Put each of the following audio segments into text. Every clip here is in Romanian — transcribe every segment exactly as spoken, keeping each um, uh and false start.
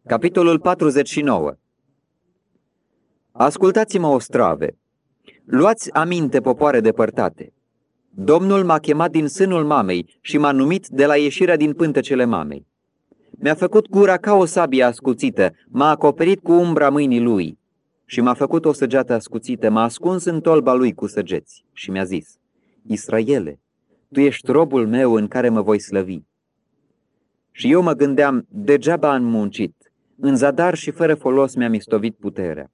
Capitolul patruzeci și nouă. Ascultați-mă, ostrave! Luați aminte, popoare depărtate! Domnul m-a chemat din sânul mamei și m-a numit de la ieșirea din pântecele mamei. Mi-a făcut gura ca o sabie ascuțită, m-a acoperit cu umbra mâinii lui și m-a făcut o săgeată ascuțită, m-a ascuns în tolba lui cu săgeți și mi-a zis: Israele, tu ești robul meu în care mă voi slăvi. Și eu mă gândeam, degeaba am muncit, în zadar și fără folos mi-am istovit puterea.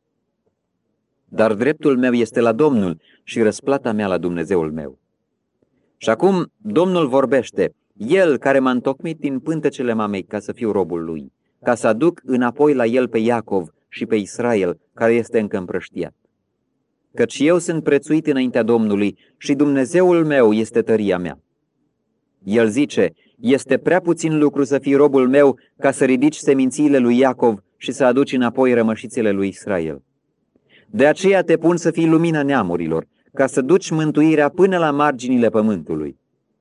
Dar dreptul meu este la Domnul și răsplata mea la Dumnezeul meu. Și acum Domnul vorbește, El care m-a întocmit din pântecele mamei ca să fiu robul lui, ca să aduc înapoi la El pe Iacov și pe Israel, care este încă împrăștiat. Căci eu sunt prețuit înaintea Domnului și Dumnezeul meu este tăria mea. El zice, este prea puțin lucru să fii robul meu ca să ridici semințiile lui Iacov și să aduci înapoi rămășițele lui Israel. De aceea te pun să fii lumina neamurilor, ca să duci mântuirea până la marginile pământului.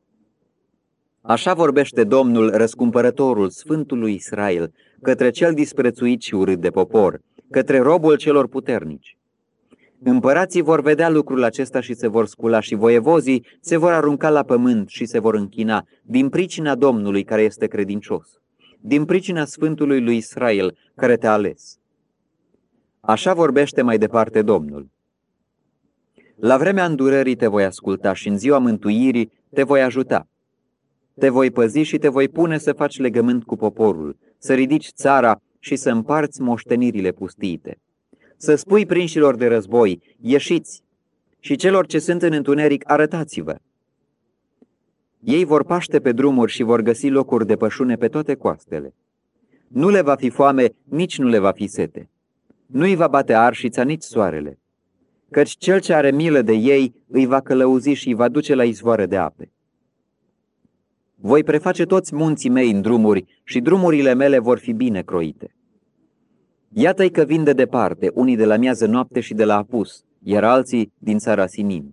Așa vorbește Domnul, răscumpărătorul Sfântului Israel, către cel disprețuit și urât de popor, către robul celor puternici. Împărații vor vedea lucrul acesta și se vor scula și voievozii se vor arunca la pământ și se vor închina din pricina Domnului care este credincios, din pricina Sfântului lui Israel care te-a ales. Așa vorbește mai departe Domnul. La vremea îndurării te voi asculta și în ziua mântuirii te voi ajuta. Te voi păzi și te voi pune să faci legământ cu poporul, să ridici țara și să împarți moștenirile pustiite. Să spui prinșilor de război, ieșiți, și celor ce sunt în întuneric, arătați-vă. Ei vor paște pe drumuri și vor găsi locuri de pășune pe toate coastele. Nu le va fi foame, nici nu le va fi sete. Nu-i va bate arșița, nici soarele. Căci cel ce are milă de ei îi va călăuzi și îi va duce la izvoare de ape. Voi preface toți munții mei în drumuri și drumurile mele vor fi bine croite. Iată-i că vin de departe, unii de la miază noapte și de la apus, iar alții din țara Sinim.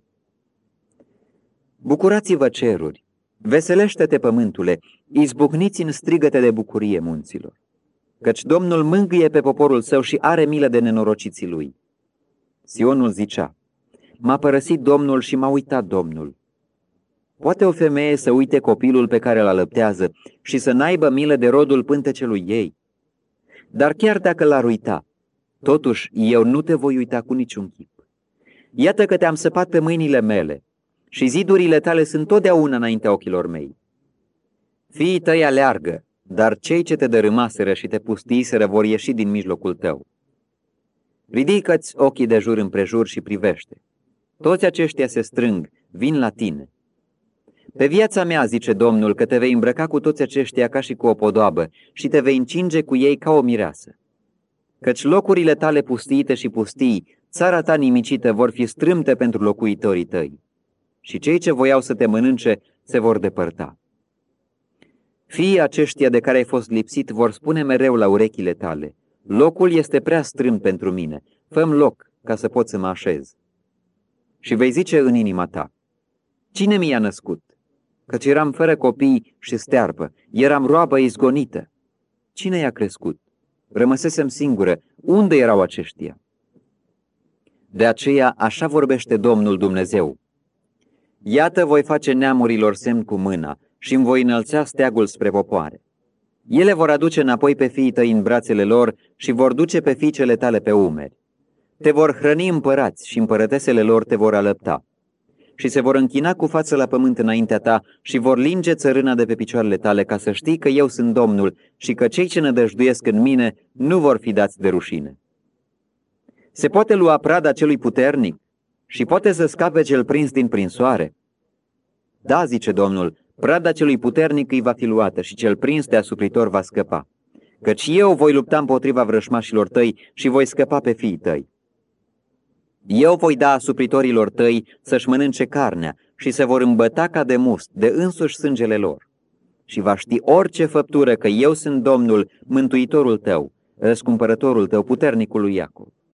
Bucurați-vă ceruri, veselește-te pământule, izbucniți în strigăte de bucurie munților. Căci Domnul mângâie pe poporul său și are milă de nenorociții lui. Sionul zicea, m-a părăsit Domnul și m-a uitat Domnul. Poate o femeie să uite copilul pe care îl alăptează și să n-aibă milă de rodul pântecelui ei? Dar chiar dacă l-ar uita, totuși eu nu te voi uita cu niciun chip. Iată că te-am săpat pe mâinile mele și zidurile tale sunt totdeauna înaintea ochilor mei. Fiii tăi aleargă, dar cei ce te dărâmaseră și te pustiiseră vor ieși din mijlocul tău. Ridică-ți ochii de jur împrejur și privește. Toți aceștia se strâng, vin la tine. Pe viața mea, zice Domnul, că te vei îmbrăca cu toți aceștia ca și cu o podoabă și te vei încinge cu ei ca o mireasă. Căci locurile tale pustiite și pustii, țara ta nimicită, vor fi strâmte pentru locuitorii tăi. Și cei ce voiau să te mănânce se vor depărta. Fiii aceștia de care ai fost lipsit vor spune mereu la urechile tale, locul este prea strâmt pentru mine, fă-mi loc ca să pot să mă așez. Și vei zice în inima ta, cine mi-a născut? Căci eram fără copii și stearpă, eram roabă izgonită. Cine i-a crescut? Rămăsesem singură, unde erau aceștia? De aceea așa vorbește Domnul Dumnezeu. Iată voi face neamurilor semn cu mâna și îmi voi înălța steagul spre popoare. Ele vor aduce înapoi pe fiii tăi în brațele lor și vor duce pe fiicele tale pe umeri. Te vor hrăni împărați și împărătesele lor te vor alăpta. Și se vor închina cu față la pământ înaintea ta și vor linge țărâna de pe picioarele tale, ca să știi că eu sunt Domnul și că cei ce nădăjduiesc în mine nu vor fi dați de rușine. Se poate lua prada celui puternic și poate să scape cel prins din prinsoare? Da, zice Domnul, prada celui puternic îi va fi luată și cel prins de asupritor va scăpa. Căci eu voi lupta împotriva vrășmașilor tăi și voi scăpa pe fiii tăi. Eu voi da asupritorilor tăi să-și mănânce carnea și se vor îmbăta ca de must, de însuși sângele lor. Și va ști orice făptură că eu sunt Domnul, mântuitorul tău, răscumpărătorul tău, puternicul lui Iacov.